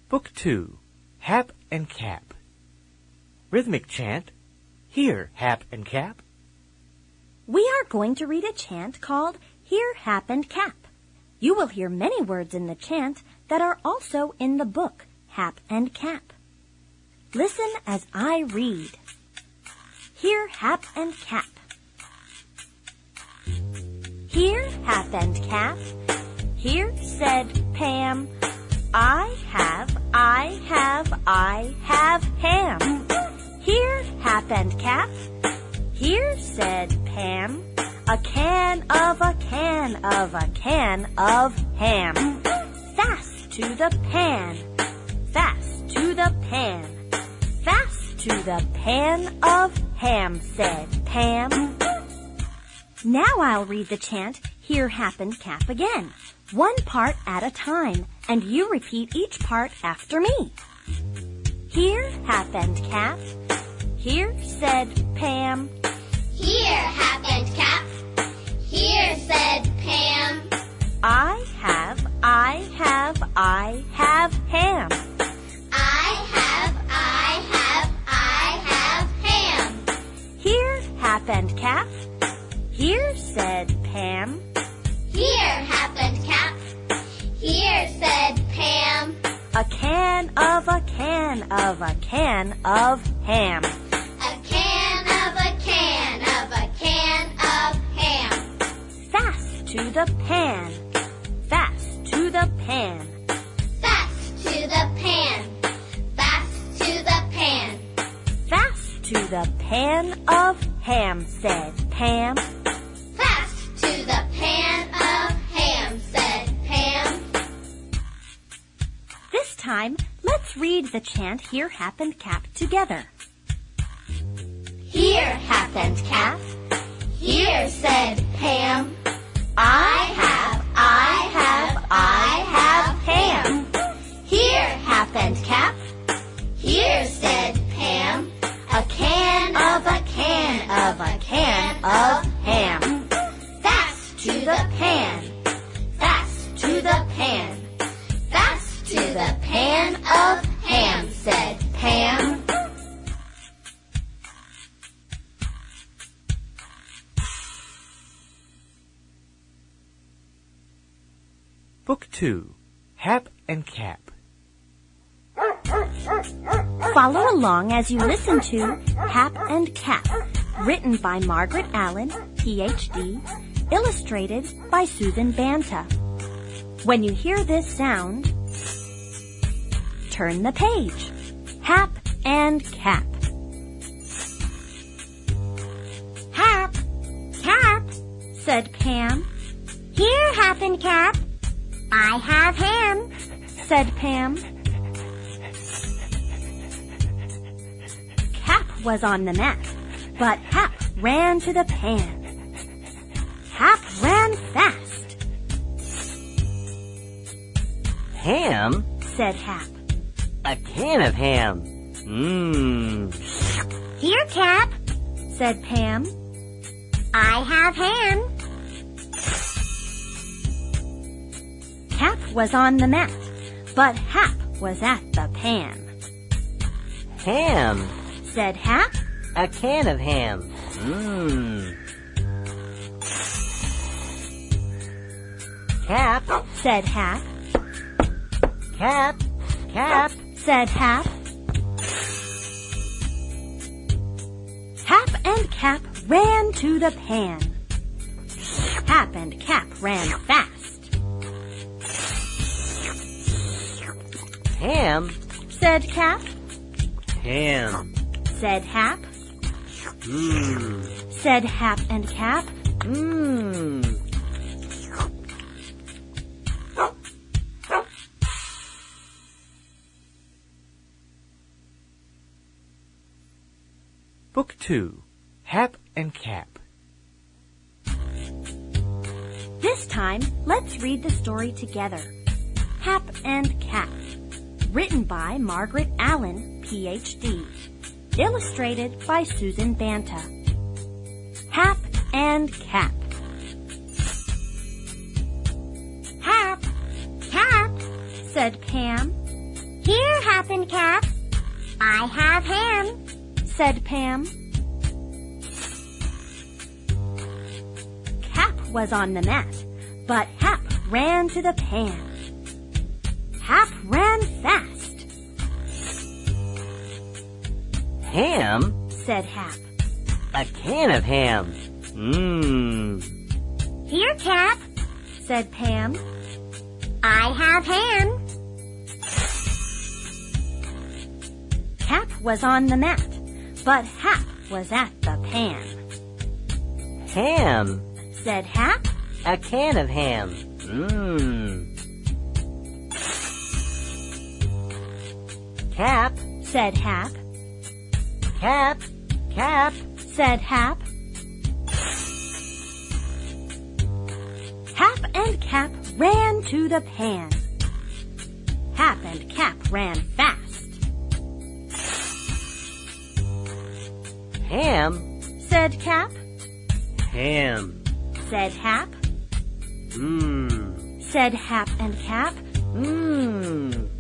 Book 2, Hap and Cap. Rhythmic chant. Hear, Hap and Cap. We are going to read a chant called Hear, Hap and Cap. You will hear many words in the chant that are also in the book, Hap and Cap. Listen as I read. Hear, Hap and Cap. Hear, Hap and Cap. Here said Pam, I have ham. Here, Hap and Cap. Here said Pam, a can of ham. Fast to the pan, fast to the pan. Fast to the pan of ham, said Pam. Now I'll read the chant, Hear, Hap and Cap again, one part at a time, and you repeat each part after me. Hear, Hap and Cap. Here said Pam. Here, Hap and Cap. Here said Pam. I have ham. I have ham. Here, Hap and Cap. Here said Pam. Here, Hap and Cap. Here said Pam. A can of ham. A can of ham. Fast to the pan, fast to the pan. Fast to the pan, fast to the pan. Fast to the pan of ham, said Pam. Fast to the pan of ham, said Pam. This time, let's read the chant Hear, Hap and Cap together. Hear, Hap and Cap. Here said Pam. I have ham. Here, Hap and Cap. Here said Pam. A can of ham. Fast to the pan. Fast to the pan. Fast to the pan of ham, said Pam. Book 2, Hap and Cap. Follow along as you listen to Hap and Cap, written by Margaret Allen, Ph.D., illustrated by Susan Banta. When you hear this sound, turn the page. Hap and Cap. Hap, Cap, said Pam. Here, Hap and Cap. I have ham, said Pam. Cap was on the mat, but Hap ran to the pan. Hap ran fast. Ham? Said Hap. A can of ham. Here, Cap. Said Pam. I have ham. Cap was on the mat, but Hap was at the pan. Ham? Said Hap. A can of ham. Cap? Said Hap. Cap? Cap? Said Hap. Hap and Cap ran to the pan. Hap and Cap ran fast. Ham? Said Cap. Ham. Said Hap. Said Hap and Cap. Book 2, Hap and Cap. This time, let's read the story together. Hap and Cap, written by Margaret Allen, Ph.D., illustrated by Susan Banta. Hap and Cap. Hap, Cap, said Pam. Here, Hap and Cap. I have ham, said Pam. Cap was on the mat, but Hap ran to the pan. Hap ran fast, Ham? said Hap. A can of ham. Mmm. Here, Cap, said Pam. I have ham. Cap was on the mat, but Hap was at the pan. Ham. Said Hap. A can of ham. Mmm. Cap. Said Hap. Cap. Cap. Said Hap. Hap and Cap ran to the pan. Hap and Cap ran fast, Ham. said Cap. Ham. Said Hap. Mmm. Said Hap and Cap. Mmm.